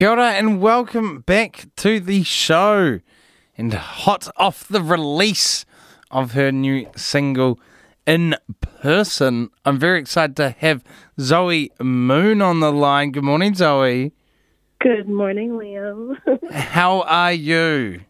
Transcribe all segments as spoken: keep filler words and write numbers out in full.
Kia ora and welcome back to the show. And hot off the release of her new single, In Person, I'm very excited to have Zoe Moon on the line. Good morning, Zoe. Good morning, Liam. How are you?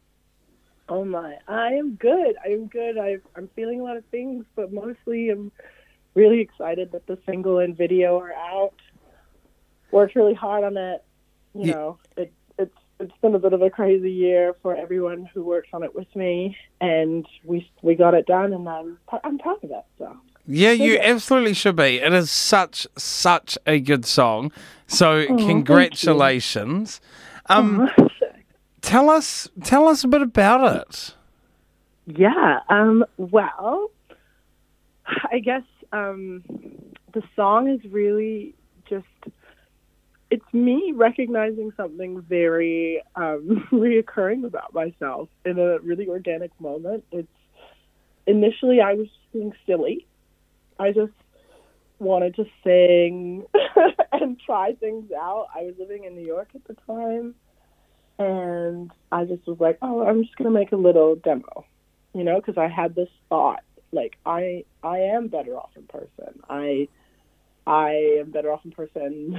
Oh my, I am good. I am good. I, I'm feeling a lot of things, but mostly I'm really excited that the single and video are out. Worked really hard on it. You Yeah. know, it, it's it's been a bit of a crazy year for everyone who worked on it with me, and we we got it done, and I'm I'm proud of it. So Yeah, you Okay. absolutely should be. It is such, such a good song. So thank you. congratulations. Um, Aw. tell us, tell us a bit about it. Yeah. Um. Well, I guess um, the song is really just. It's me recognizing something very um, reoccurring about myself in a really organic moment. It's initially I was being silly. I just wanted to sing and try things out. I was living in New York at the time, and I just was like, "Oh, I'm just gonna make a little demo," you know, because I had this thought, like, I I am better off in person. I I am better off in person.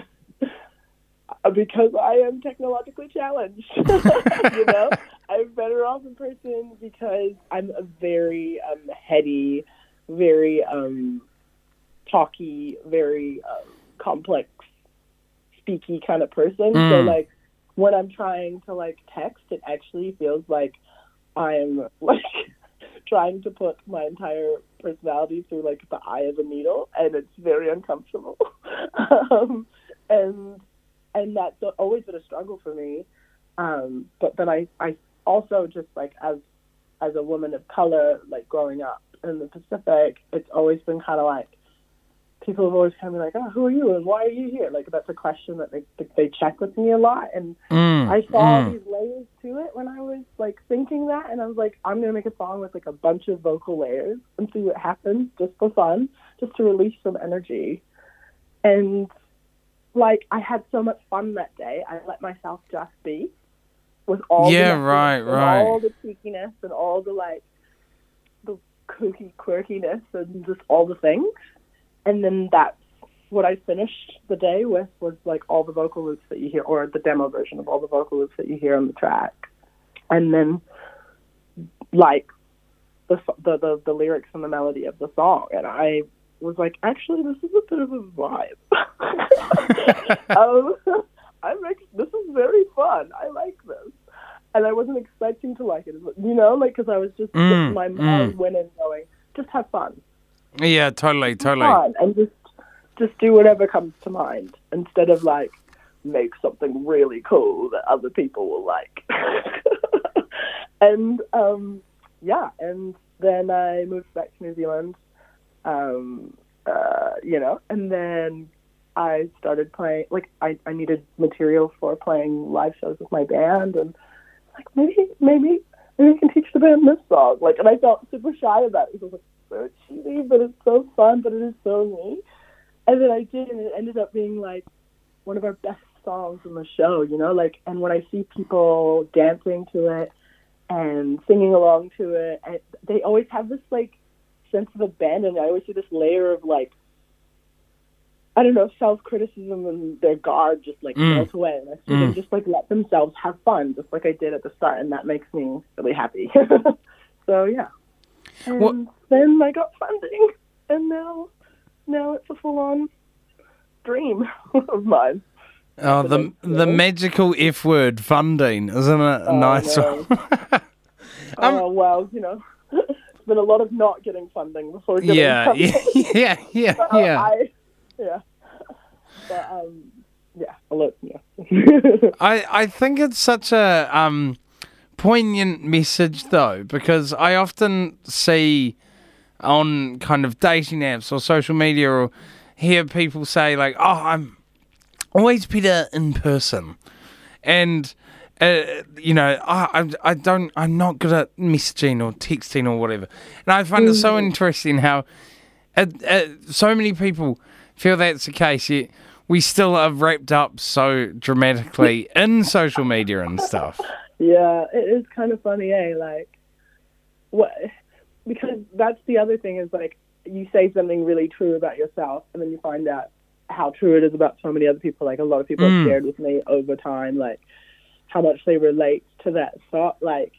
Because I am technologically challenged, you know, I'm better off in person because I'm a very um, heady, very um, talky, very um, complex, speaky kind of person. Mm. So, like, when I'm trying to like text, it actually feels like I'm like trying to put my entire personality through like the eye of a needle, and it's very uncomfortable. um, and And that's always been a struggle for me. Um, but then I, I also just like as as a woman of color, like growing up in the Pacific, it's always been kind of like people have always kind of been like, oh, who are you and why are you here? Like that's a question that they they check with me a lot. And Mm, I saw mm. these layers to it when I was like thinking that, and I was like, I'm gonna make a song with like a bunch of vocal layers and see what happens, just for fun, just to release some energy. And like, I had so much fun that day. I let myself just be with all Yeah, the right, and right. all the cheekiness and all the, like, the kooky quirkiness and just all the things. And then that's what I finished the day with was, like, all the vocal loops that you hear, or the demo version of all the vocal loops that you hear on the track. And then, like, the the, the, the lyrics and the melody of the song. And I was like, actually, this is a bit of a vibe. um, I'm like, this is very fun. I like this. And I wasn't expecting to like it, you know, like, because I was just, Mm, my mind mm. went in going, just have fun. Yeah, totally, Have totally. fun. And just, just do whatever comes to mind instead of, like, make something really cool that other people will like. and, um, yeah, and then I moved back to New Zealand. Um, uh, you know, and then I started playing, like, I, I needed material for playing live shows with my band, and, like, maybe, maybe, maybe I can teach the band this song, like, and I felt super shy about it, because it was so cheesy, but it's so fun, but it is so me, and then I did, and it ended up being, like, one of our best songs in the show, you know, like, and when I see people dancing to it, and singing along to it, and they always have this, like, sense of abandon. I always see this layer of, like, I don't know, self-criticism and their guard just, like, Mm. melt away. And I see Mm. them just, like, let themselves have fun, just like I did at the start, and that makes me really happy. So, yeah. And What- then I got funding, and now, now it's a full-on dream of mine. Oh, the Happening, the really. magical F word, funding, isn't it a Oh, nice no. one? Um, Oh, well, you know, it's been a lot of not getting funding before getting yeah, funding. yeah, yeah, yeah, So yeah. I, yeah. But, um, yeah, a lot, yeah. I, I think it's such a um, poignant message, though, because I often see on kind of dating apps or social media or hear people say, like, oh, I'm always better in person. And, uh, you know, I, I, I don't, I'm not good at messaging or texting or whatever. And I find it so interesting how uh, uh, so many people feel that's the case. Yet we still are wrapped up so dramatically in social media and stuff. Yeah, it is kind of funny, eh? Like, what? Because that's the other thing is, like, you say something really true about yourself, and then you find out how true it is about so many other people. Like, a lot of people Mm. have shared with me over time, like, how much they relate to that thought. Like,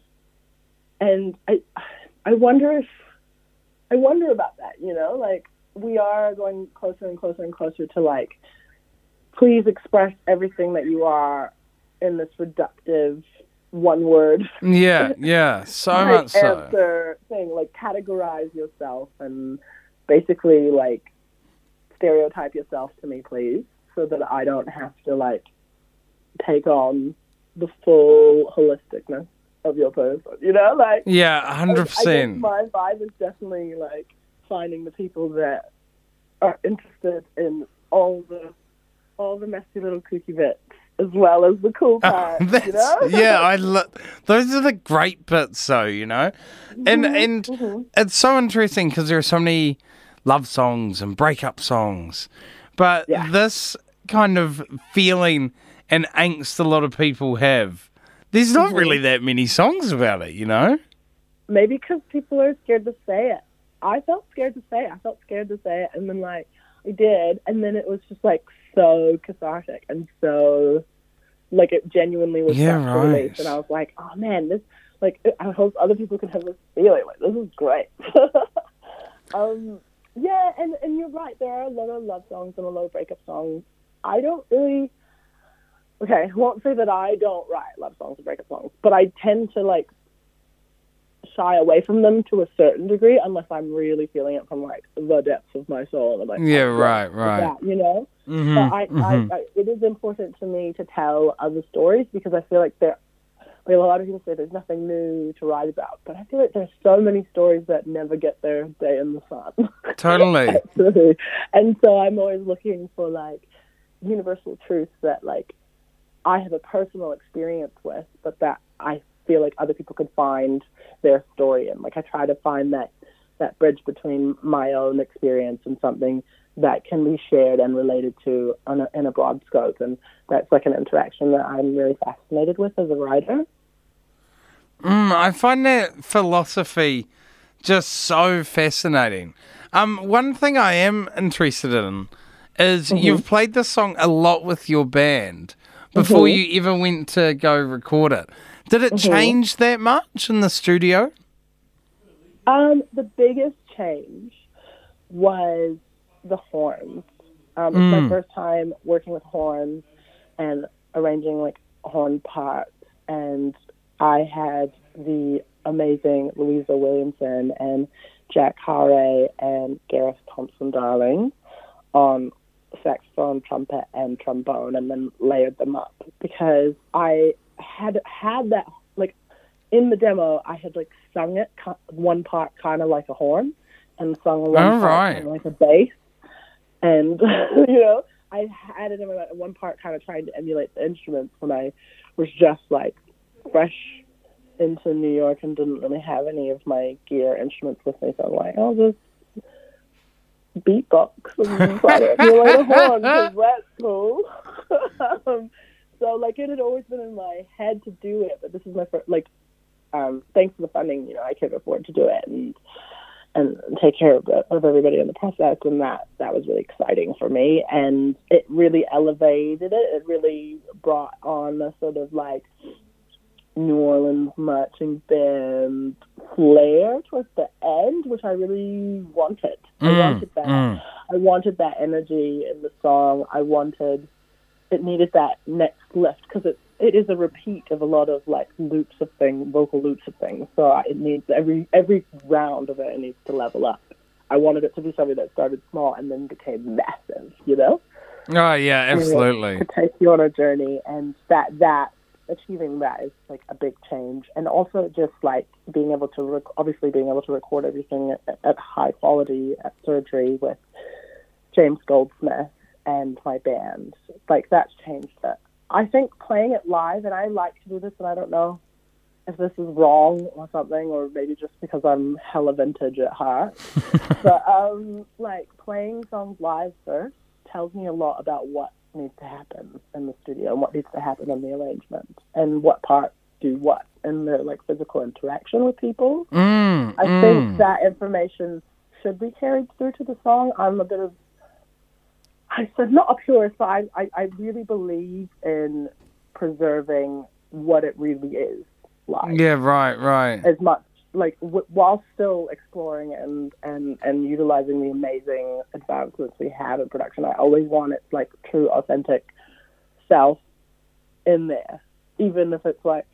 and I, I wonder if, I wonder about that, you know? Like, we are going closer and closer and closer to, like, please express everything that you are in this reductive one word Yeah, yeah, so like, much so. answer thing. Like, categorize yourself and basically, like, stereotype yourself to me, please, so that I don't have to, like, take on the full holisticness of your person, you know? Like, Yeah, one hundred I guess percent. my vibe is definitely, like, finding the people that are interested in all the all the messy little kooky bits as well as the cool parts, That's, you know? yeah, I lo- those are the great bits, though, you know, and Mhm, and mhm. it's so interesting because there are so many love songs and breakup songs, but Yeah. this kind of feeling and angst a lot of people have, there's not Mhm. really that many songs about it, you know. Maybe because people are scared to say it. I felt scared to say it. I felt scared to say it, and then, like, I did, and then it was just, like, so cathartic and so, like, it genuinely was Yeah, such a right. relief, and I was like, oh, man, this, like, I hope other people can have this feeling. Like, this is great. um, yeah, and, and you're right. There are a lot of love songs and a lot of breakup songs. I don't really, okay, I won't say that I don't write love songs and breakup songs, but I tend to, like, shy away from them to a certain degree unless I'm really feeling it from, like, the depths of my soul. And I'm like, Yeah, oh, right, yeah, right. that, you know? Mhm, But I, mhm. I, I, it is important to me to tell other stories because I feel like there, like a lot of people say there's nothing new to write about, but I feel like there's so many stories that never get their day in the sun. Totally. Actually. And so I'm always looking for, like, universal truths that, like, I have a personal experience with, but that I feel like other people could find their story in. Like, I try to find that that bridge between my own experience and something that can be shared and related to on a, in a broad scope. And that's, like, an interaction that I'm really fascinated with as a writer. Mm, I find that philosophy just so fascinating. Um, one thing I am interested in is Mm-hmm. you've played this song a lot with your band before Mhm. you ever went to go record it. Did it Mhm. change that much in the studio? Um, the biggest change was the horns. Um, it's Mm. my first time working with horns and arranging, like, horn parts. And I had the amazing Louisa Williamson and Jack Harre and Gareth Thompson-Darling on saxophone, trumpet, and trombone, and then layered them up because I had had that, like, in the demo, I had, like, sung it ki- one part kind of like a horn and sung one All part right. kind of like a bass. And, you know, I had it in my, one part kind of trying to emulate the instruments when I was just, like, fresh into New York and didn't really have any of my gear instruments with me. So I'm like, I'll just beatbox and try to emulate a horn because that's cool. um, so, like, it had always been in my head to do it, but this is my first, like, um, thanks to the funding, you know, I could afford to do it and and take care of, the, of everybody in the process, and that, that was really exciting for me, and it really elevated it. It really brought on a sort of, like, New Orleans marching band flair towards the end, which I really wanted. I Mm, wanted that. mm. I wanted that energy in the song. I wanted, it needed that next lift because it it is a repeat of a lot of, like, loops of things, vocal loops of things. So I, it needs every every round of it, it needs to level up. I wanted it to be something that started small and then became massive, you know? Oh, yeah, absolutely. To take you on a journey, and that that achieving that is, like, a big change. And also just, like, being able to rec- obviously being able to record everything at, at high quality at Surgery with James Goldsmith and my band, like, that's changed it. I think playing it live, and I like to do this, and I don't know if this is wrong or something, or maybe just because I'm hella vintage at heart, but um, like, playing songs live first tells me a lot about what needs to happen in the studio and what needs to happen in the arrangement and what parts do what in the like physical interaction with people. Mm, I mm. think that information should be carried through to the song. I'm a bit of, I said not a purist, but I, I, I really believe in preserving what it really is like. Yeah, right, right. As much, like, w- while still exploring and, and, and utilizing the amazing advancements we have in production. I always want its, like, true, authentic self in there. Even if it's, like,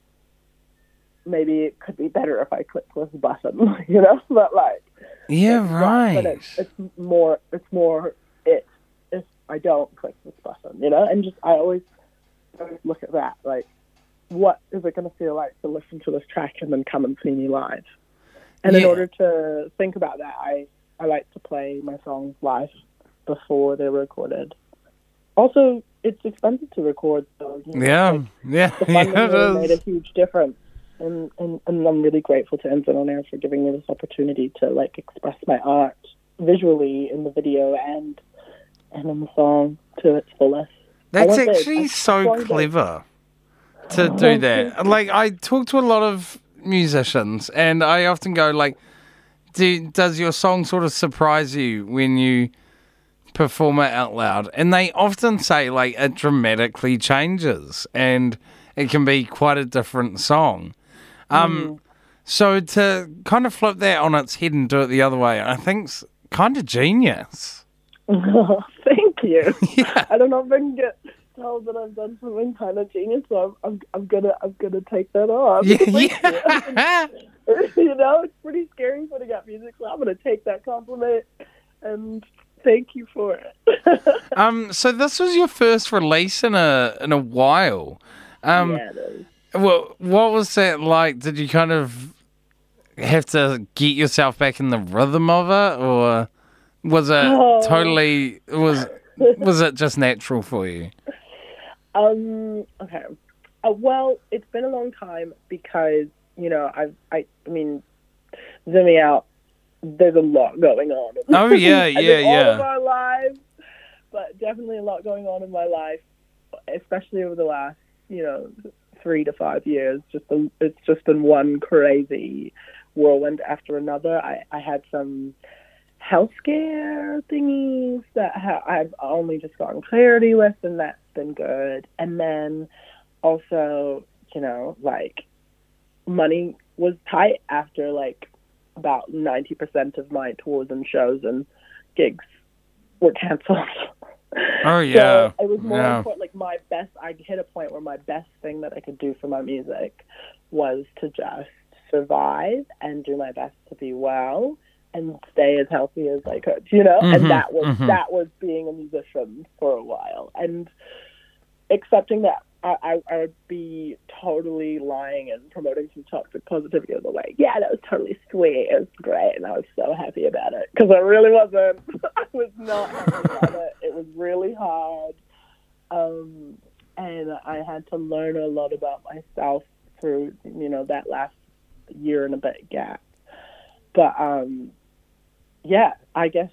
maybe it could be better if I clicked this button, you know? But, like... Yeah, it's right. Not, but it's, it's more, it's more it if I don't click this button, you know? And just, I always, always look at that, like, what is it going to feel like to listen to this track and then come and see me live? And Yeah. in order to think about that, I, I like to play my songs live before they're recorded. Also, it's expensive to record, so you know, Yeah, like, yeah, the funding yeah, it really made is. a huge difference. And, and, and I'm really grateful to Ensign on Air for giving me this opportunity to like express my art visually in the video and and in the song to its fullest. I That's went big. actually I so swung big. clever to do that. Like, I talk to a lot of musicians, and I often go, like, do, does your song sort of surprise you when you perform it out loud? And they often say, like, it dramatically changes, and it can be quite a different song. Um, So to kind of flip that on its head and do it the other way, I think's kind of genius. Thank you. Yeah. I don't know if I can get told that I've done something kind of genius, so I'm I'm, I'm gonna I'm gonna take that on. Yeah, Thank yeah. you. You know, it's pretty scary putting out music, so I'm gonna take that compliment and thank you for it. um, so this was your first release in a in a while. Um, yeah, it is. well, what was that like? Did you kind of have to get yourself back in the rhythm of it, or was it Oh. totally was was it just natural for you? Um. Okay. Uh, well, it's been a long time because you know I've I I mean, zooming out, there's a lot going on. Oh yeah, I yeah, think all of yeah. our lives, but definitely a lot going on in my life, especially over the last you know three to five years. Just a, it's just been one crazy whirlwind after another. I I had some health scare thingies that ha- I've only just gotten clarity with, and that's been good. And then also, you know, like money was tight after like about ninety percent of my tours and shows and gigs were canceled. Oh yeah, So it was more yeah. important, like my best, I hit a point where my best thing that I could do for my music was to just survive and do my best to be well and stay as healthy as I could, you know? Mhm, And that was mhm. that was being a musician for a while. And accepting that I, I, I would be totally lying and promoting some toxic positivity on the way. Yeah, that was totally sweet. It was great. And I was so happy about it because I really wasn't. I was not happy about it. It was really hard. Um, and I had to learn a lot about myself through, you know, that last year and a bit gap. But, um, yeah, I guess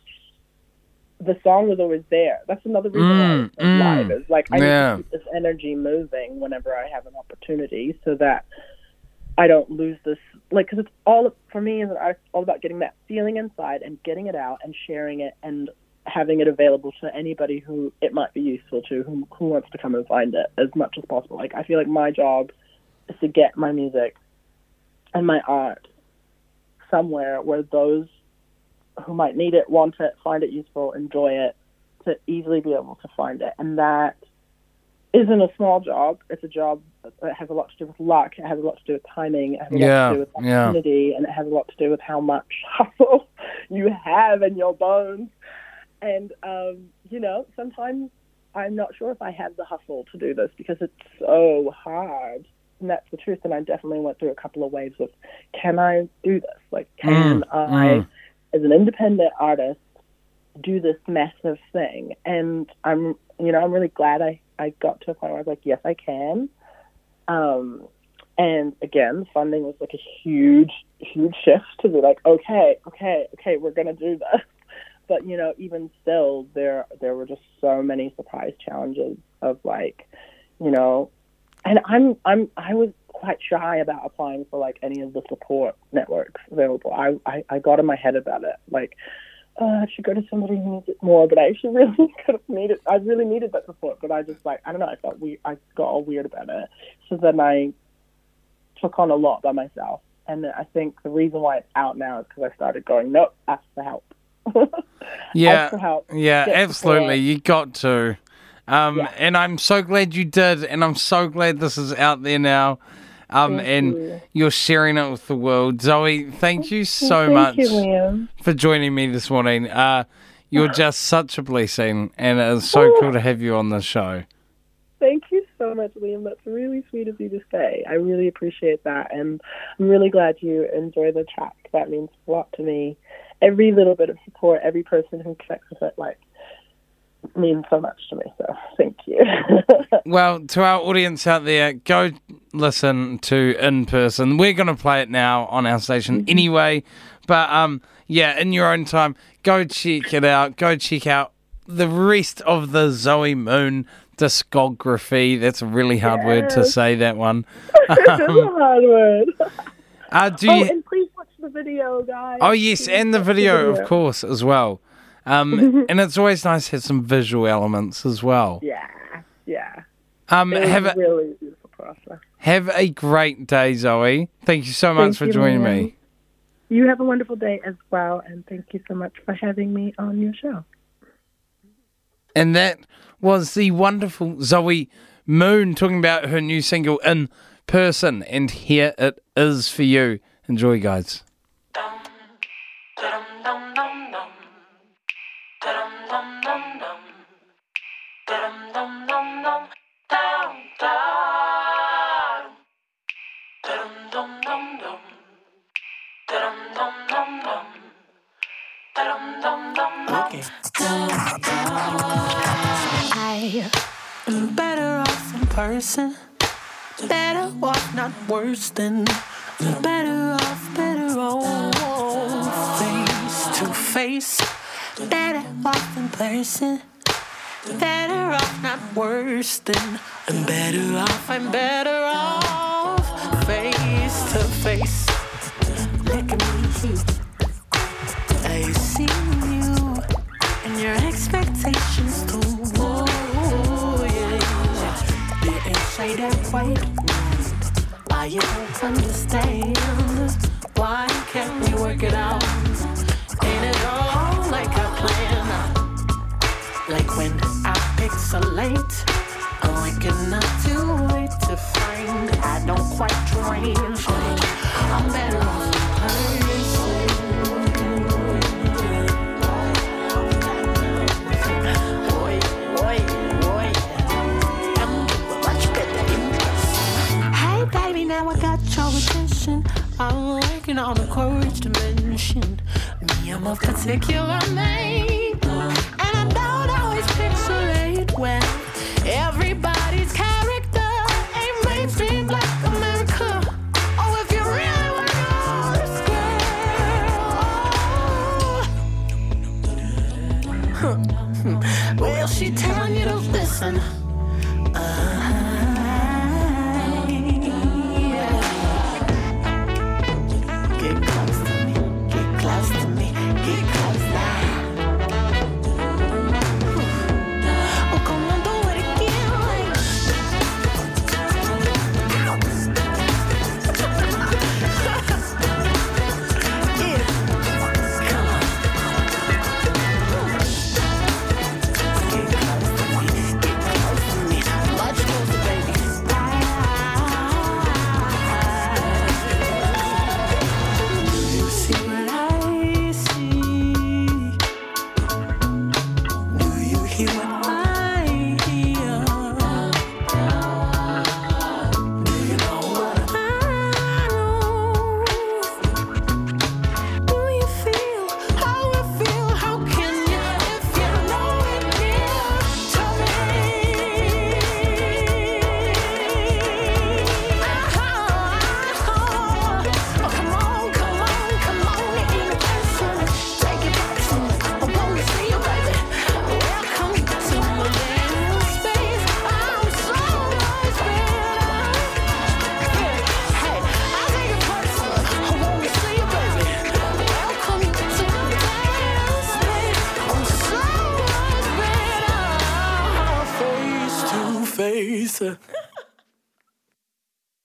the song was always there. That's another reason Mm, why it's live. mm. Is like I Yeah. need to keep this energy moving whenever I have an opportunity, so that I don't lose this. Like, because it's all for me as an artist, all about getting that feeling inside and getting it out and sharing it and having it available to anybody who it might be useful to, who who wants to come and find it as much as possible. Like, I feel like my job is to get my music and my art somewhere where those who might need it, want it, find it useful, enjoy it, to easily be able to find it. And that isn't a small job. It's a job that has a lot to do with luck. It has a lot to do with timing. It has a Yeah, lot to do with yeah. opportunity. And it has a lot to do with how much hustle you have in your bones. And, um, you know, sometimes I'm not sure if I have the hustle to do this because it's so hard. And that's the truth. And I definitely went through a couple of waves of, can I do this? Like, can Mm, I... mm. as an independent artist, do this massive thing. And I'm, you know, I'm really glad I, I got to a point where I was like, yes, I can. Um, and again, funding was like a huge, huge shift to be like, okay, okay, okay, we're going to do this. but you know, even still, there there were just so many surprise challenges of like, you know, and I'm I'm I was quite shy about applying for like any of the support networks available. I I, I got in my head about it, like, oh, I should go to somebody who needs it more, but I actually really could have needed. I really needed that support, but I just like I don't know. I felt we I got all weird about it, so then I took on a lot by myself. And I think the reason why it's out now is because I started going, nope, ask for help. Yeah, ask for help. yeah, Get absolutely. support. You got to. Um, Yeah. And I'm so glad you did, and I'm so glad this is out there now. Um, Thank and you. you're sharing it with the world. Zoe, thank you so Thank much you, Liam. for joining me this morning. Uh, you're just such a blessing, and it's so cool to have you on the show. Thank you so much, Liam. That's really sweet of you to say. I really appreciate that, and I'm really glad you enjoy the track. That means a lot to me. Every little bit of support, every person who connects with it, like, means so much to me. So, thank you. Well, to our audience out there, go listen to In Person. We're going to play it now on our station Mm-hmm. anyway, but um, yeah, in your own time, go check it out. Go check out the rest of the Zoe Moon discography. That's a really hard word to Yes. say, that one. It's a hard word. Uh, do Oh, you? and please watch the video, guys. Oh, yes, Please and the watch video, video. of course, as well. Um, and it's always nice to have some visual elements as well. Yeah, yeah. Um, It was have a a, really beautiful process. have a great day, Zoe. Thank you so much Thank for you, joining Liam. me. You have a wonderful day as well, and thank you so much for having me on your show. And that was the wonderful Zoe Moon talking about her new single In Person. And here it is for you. Enjoy, guys. I am better off in person. Better off, not worse than. Better off, better off. Face to face. Better off in person. Better off, not worse than. I'm better off, I'm better off. Face to face. Look at me. I see you and your expectations too. Oh, yeah. The inside that white room. I don't understand. Why can't we work it out? Ain't it all like I planned? Like when I pixelate, I cannot too late to find. I don't quite translate. I'm better off in person. Boy, boy, boy, I'm much better in person. Hey, baby, now I got your attention. I'm working on the courage dimension. Me, I'm a particular name, and I don't always pixelate well. Everybody's character ain't mainstream Black America. Oh, if you really want to know this girl, well, she telling you to listen. Uh, yeah. Get close to me, get close to me, get close now. Oh, come on, do it again. face.